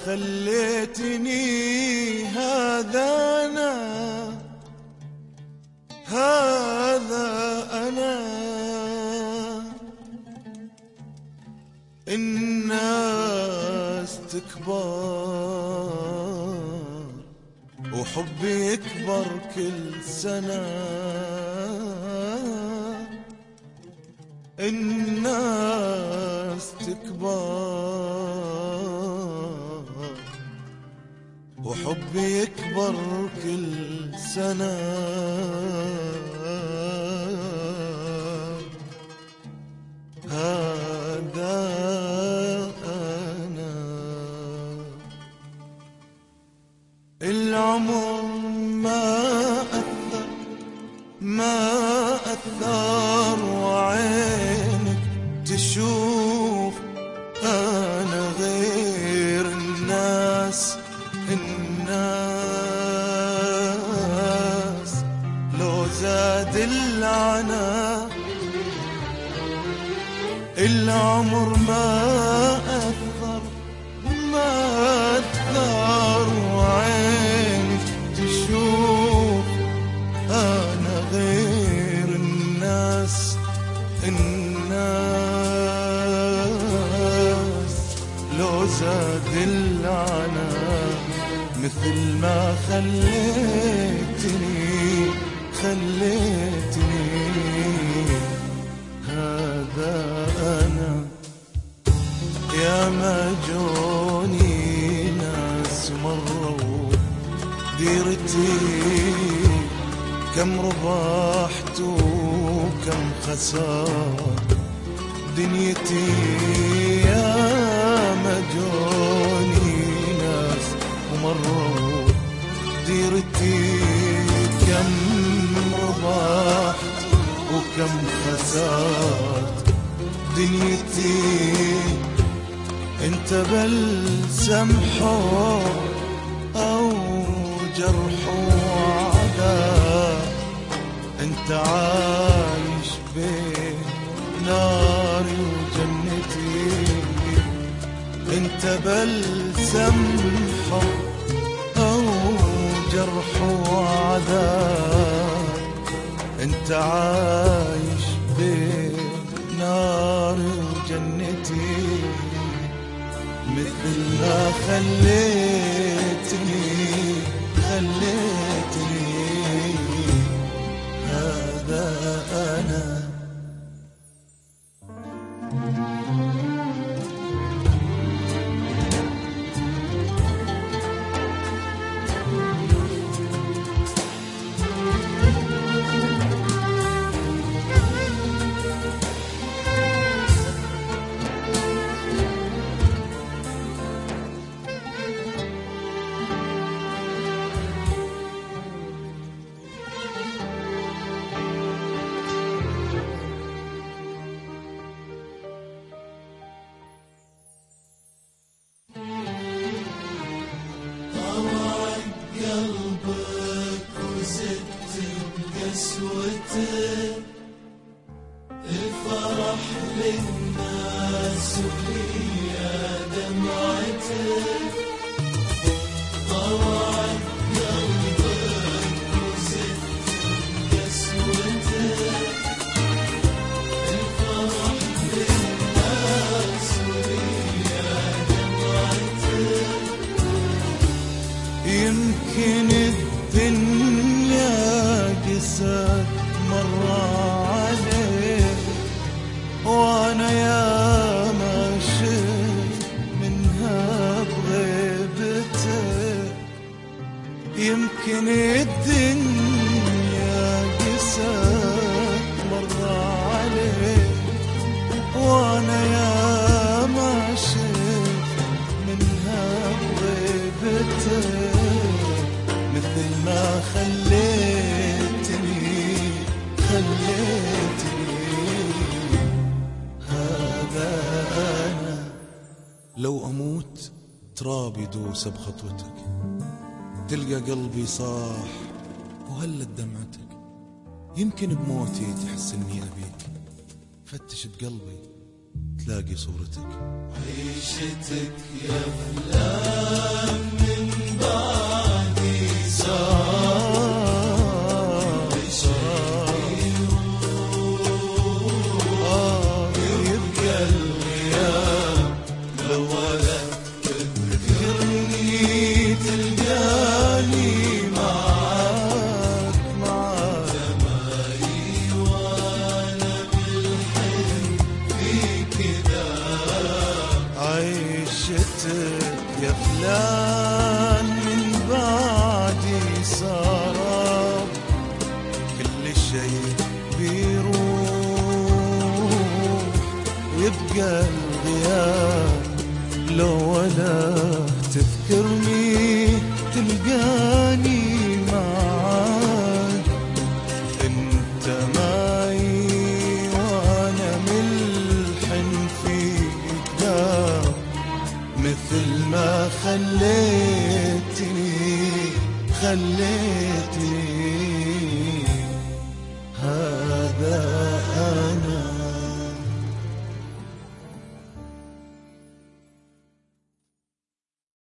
خليتني هذا أنا، هذا أنا. الناس تكبر وحبي يكبر كل سنة، الناس تكبر وحبي يكبر كل سنة. هذا أنا. العمر ما أثر وعينك تشوف أنا غير الناس. الناس لو زاد العنى، العمر ما أثر وعينك تشوف أنا غير الناس. الناس لو زاد العنى مثل ما خليتني هذا أنا. يا ما جوني ناس مروا ديرتي، كم ربحت وكم خسار دنيتي. يا ما جوني ناس ومروا ديرتي، كم ربحت وكم خسرت دنيتي. انت بلسم حب او جرح وعذاب، انت عايش بين ناري وجنتي. انت بلسم حب او جرح وعذاب، انت عايش بين ناري وجنتي. مثل ما خليتني هذا أنا. قلبك وزدت بقسوته، الفرح للناس وهي دمعته. طوعت قلبك وزدت بقسوته، الفرح للناس وهي دمعته. يمكن الدنيا قست مرة عليك، وانا يا ما شفت منها بغيبتك. يمكن الدنيا قست مرة عليك، وانا يا ما شفت منها بغيبتك. مثل ما خليتني هذا أنا. لو أموت تراب يدوس بخطوتك، تلقى قلبي صاح وهلت دمعتك. يمكن بموتي تحس إني أبيك، فتش بقلبي تلاقي صورتك. عيشتك يا فلان من بعدي صار كل شيء يبقى الغياب لو ولا تذكرني تلقاني معاك زماني وانا بالحلم في كذا. عيشتك يا فلان من بعدي سراب كل شيء بيروح ويبقى الغياب لو ولا تذكرني تلقاني معاك. انت معي وانا ملح في قدام مثل ما خليتني هذا أنا.